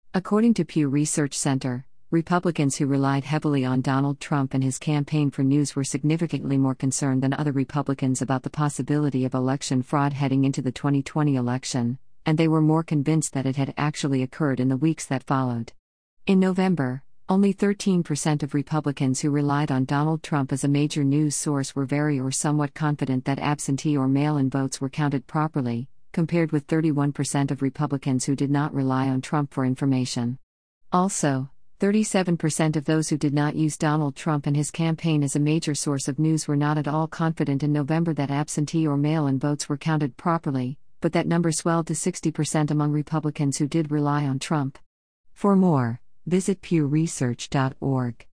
According to Pew Research Center, Republicans who relied heavily on Donald Trump and his campaign for news were significantly more concerned than other Republicans about the possibility of election fraud heading into the 2020 election, and they were more convinced that it had actually occurred in the weeks that followed. In November, only 13% of Republicans who relied on Donald Trump as a major news source were very or somewhat confident that absentee or mail-in votes were counted properly, compared with 31% of Republicans who did not rely on Trump for information. Also, 37% of those who did not use Donald Trump and his campaign as a major source of news were not at all confident in November that absentee or mail-in votes were counted properly, but that number swelled to 60% among Republicans who did rely on Trump. For more, visit pewresearch.org.